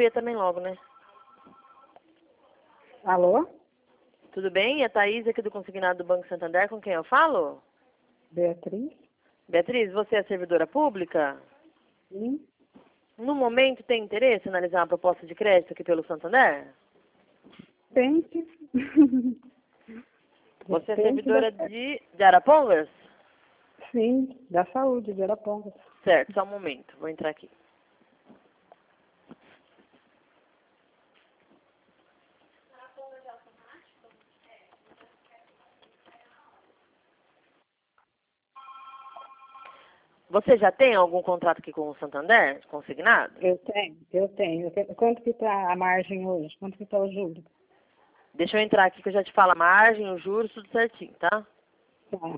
XP também logo, né? Alô? Tudo bem? É a Thaís aqui do Consignado do Banco Santander, com quem eu falo? Beatriz? Beatriz, você é servidora pública? Sim. No momento tem interesse em analisar uma proposta de crédito aqui pelo Santander? Depende. Você é Depende servidora de Arapongas? Sim, da saúde, de Arapongas. Certo, só um momento, vou entrar aqui. Você já tem algum contrato aqui com o Santander, consignado? Eu tenho. Quanto que está a margem hoje? Quanto que está o juro? Deixa eu entrar aqui que eu já te falo a margem, os juros, tudo certinho, tá? Tá.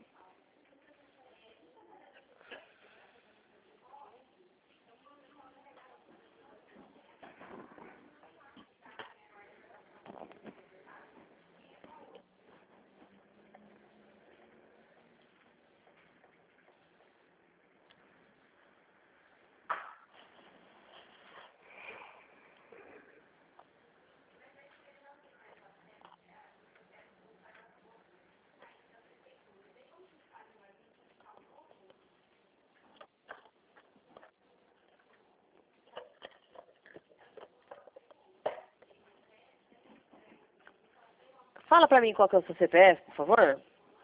Fala pra mim qual que é o seu CPF, por favor.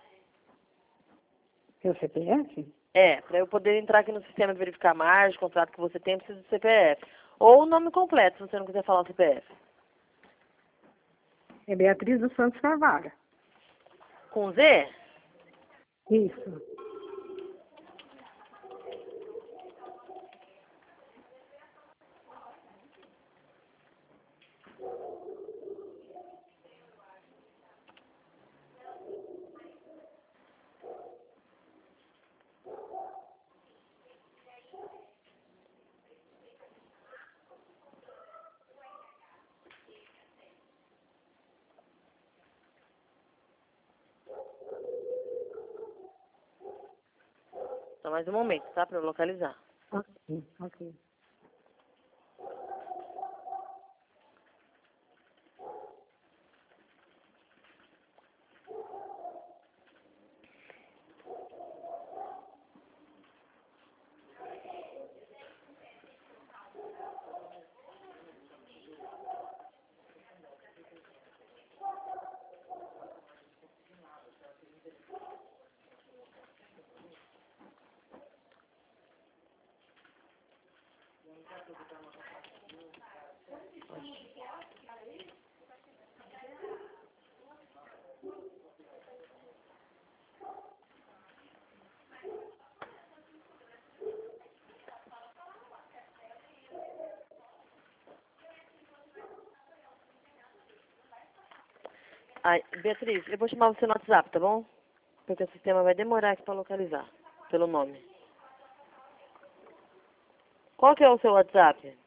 Seu CPF? É, pra eu poder entrar aqui no sistema e verificar a margem, o contrato que você tem, eu preciso do CPF. Ou o nome completo, se você não quiser falar o CPF. É Beatriz dos Santos Carvalho. Com Z? Isso. Só mais um momento, tá? Pra eu localizar. Ok. Ai, Beatriz, eu vou chamar você no WhatsApp, tá bom? Porque o sistema vai demorar aqui pra localizar, pelo nome. Qual que é o seu WhatsApp?